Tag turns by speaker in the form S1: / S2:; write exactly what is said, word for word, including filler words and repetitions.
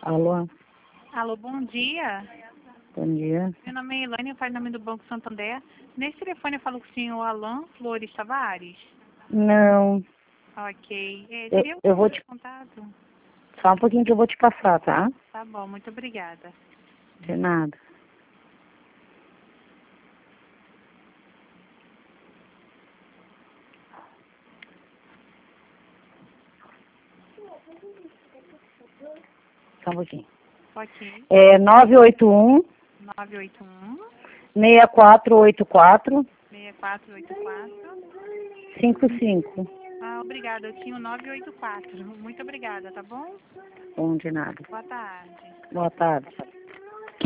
S1: Alô?
S2: Alô, bom dia.
S1: Bom dia.
S2: Meu nome é Elaine, eu falo em nome do Banco Santander. Nesse telefone eu falo com o senhor Alan Flores Tavares.
S1: Não,
S2: Ok. É,
S1: eu,
S2: teria
S1: eu
S2: um
S1: vou te...
S2: contato?
S1: Só um pouquinho que eu vou te passar, tá?
S2: Tá bom, muito obrigada.
S1: De nada. Só um pouquinho.
S2: Ok.
S1: É nove oito um,
S2: nove oito um,
S1: seis quatro oito quatro,
S2: seis quatro oito quatro.
S1: cinco cinco.
S2: Ah, obrigada. Eu tinha o nove oito quatro. Muito obrigada, tá bom?
S1: Bom, de nada.
S2: Boa tarde.
S1: Boa tarde.